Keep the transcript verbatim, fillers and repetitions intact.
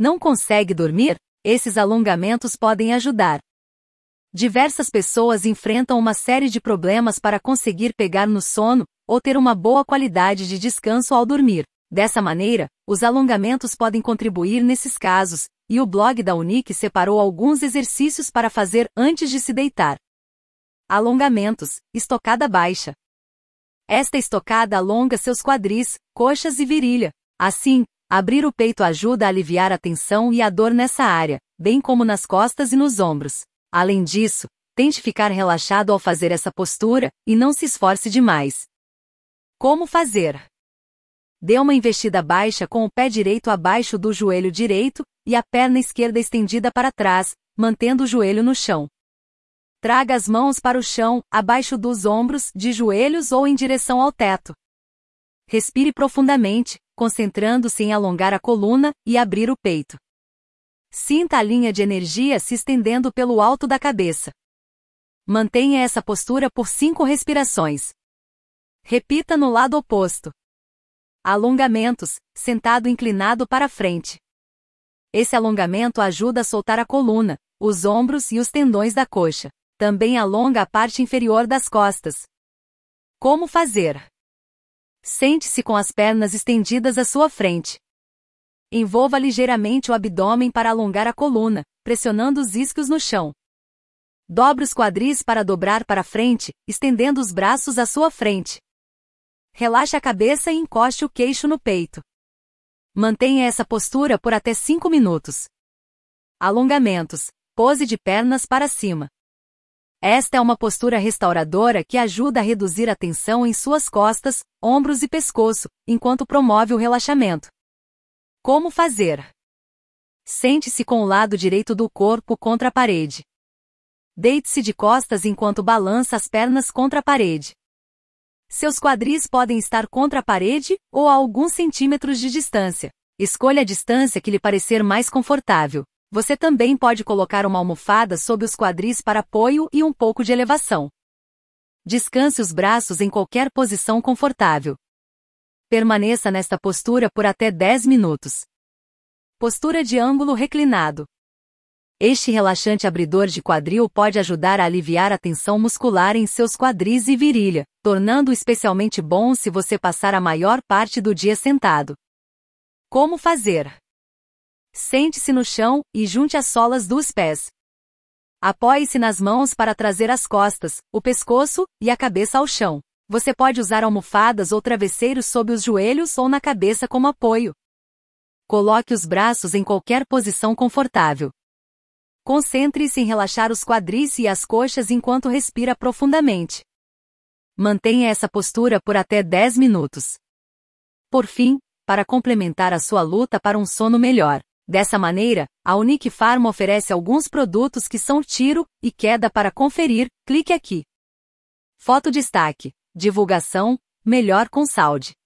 Não consegue dormir? Esses alongamentos podem ajudar. Diversas pessoas enfrentam uma série de problemas para conseguir pegar no sono ou ter uma boa qualidade de descanso ao dormir. Dessa maneira, os alongamentos podem contribuir nesses casos, e o blog da Unique separou alguns exercícios para fazer antes de se deitar. Alongamentos, estocada baixa. Esta estocada alonga seus quadris, coxas e virilha. Assim, abrir o peito ajuda a aliviar a tensão e a dor nessa área, bem como nas costas e nos ombros. Além disso, tente ficar relaxado ao fazer essa postura, e não se esforce demais. Como fazer? Dê uma investida baixa com o pé direito abaixo do joelho direito, e a perna esquerda estendida para trás, mantendo o joelho no chão. Traga as mãos para o chão, abaixo dos ombros, de joelhos ou em direção ao teto. Respire profundamente, concentrando-se em alongar a coluna e abrir o peito. Sinta a linha de energia se estendendo pelo alto da cabeça. Mantenha essa postura por cinco respirações. Repita no lado oposto. Alongamentos, sentado inclinado para frente. Esse alongamento ajuda a soltar a coluna, os ombros e os tendões da coxa. Também alonga a parte inferior das costas. Como fazer? Sente-se com as pernas estendidas à sua frente. Envolva ligeiramente o abdômen para alongar a coluna, pressionando os isquios no chão. Dobre os quadris para dobrar para frente, estendendo os braços à sua frente. Relaxe a cabeça e encoste o queixo no peito. Mantenha essa postura por até cinco minutos. Alongamentos. Pose de pernas para cima. Esta é uma postura restauradora que ajuda a reduzir a tensão em suas costas, ombros e pescoço, enquanto promove o relaxamento. Como fazer? Sente-se com o lado direito do corpo contra a parede. Deite-se de costas enquanto balança as pernas contra a parede. Seus quadris podem estar contra a parede ou a alguns centímetros de distância. Escolha a distância que lhe parecer mais confortável. Você também pode colocar uma almofada sob os quadris para apoio e um pouco de elevação. Descanse os braços em qualquer posição confortável. Permaneça nesta postura por até dez minutos. Postura de ângulo reclinado. Este relaxante abridor de quadril pode ajudar a aliviar a tensão muscular em seus quadris e virilha, tornando-o especialmente bom se você passar a maior parte do dia sentado. Como fazer? Sente-se no chão e junte as solas dos pés. Apoie-se nas mãos para trazer as costas, o pescoço e a cabeça ao chão. Você pode usar almofadas ou travesseiros sob os joelhos ou na cabeça como apoio. Coloque os braços em qualquer posição confortável. Concentre-se em relaxar os quadris e as coxas enquanto respira profundamente. Mantenha essa postura por até dez minutos. Por fim, para complementar a sua luta para um sono melhor. Dessa maneira, a Unique Pharma oferece alguns produtos que são tiro e queda para conferir, clique aqui. Foto destaque. Divulgação, melhor com saúde.